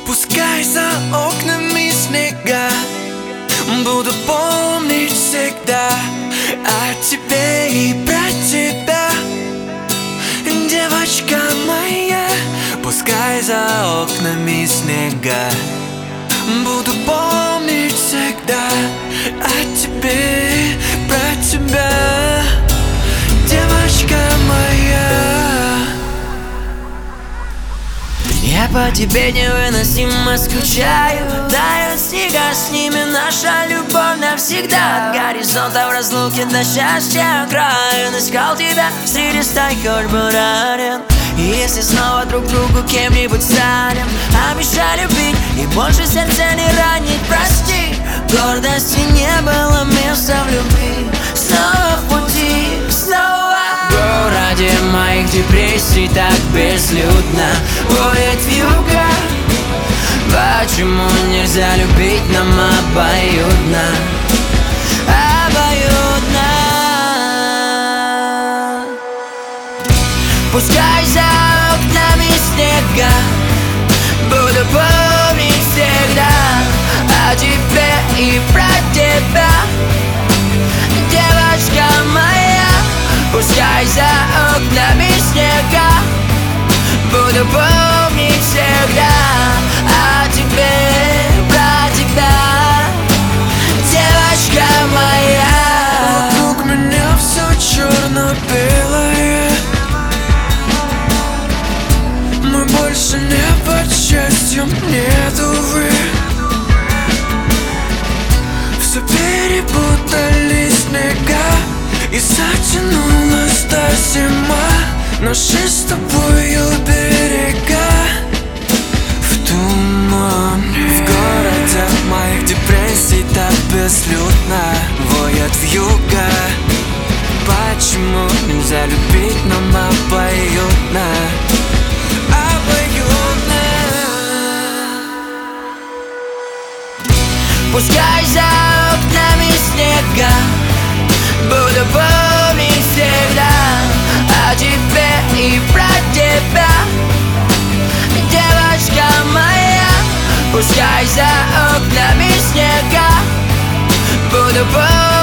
Пускай за окнами снега, буду помнить всегда о тебе и про тебя, девочка моя. Пускай за окнами снега, буду помнить всегда о тебе, про тебя, девочка моя. Я по тебе невыносимо скучаю. Тают снега, с ними наша любовь навсегда. От горизонта в разлуке до счастья окраин. Искал тебя среди стайки ранен. И если снова друг другу кем-нибудь станем, обещай любить и больше сердце не ранить. Прости, гордости не было места в любви. Снова в пути, снова в городе моих депрессий так безлюдно воет вьюга. Почему нельзя любить нам обоюдно? Обоюдно. Пускай за окнами снега, буду помнить всегда о тебе и про тебя, девочка моя. Пускай за окнами снега, буду помнить всегда о тебе, про тебя, девочка моя. Вокруг меня все черно-белое, мы больше не под счастьем, нет, увы. Все перепутали снега, и затянулась та зима. Наши с тобою берега в тумане. В городе моих депрессий так безлюдно воет вьюга. Почему нельзя любить нам обоюдно? Обоюдно. Пускай за окнами снега, буду помнить всегда о тебе и про тебя, девочка моя. Пускай за окнами снега, буду помнить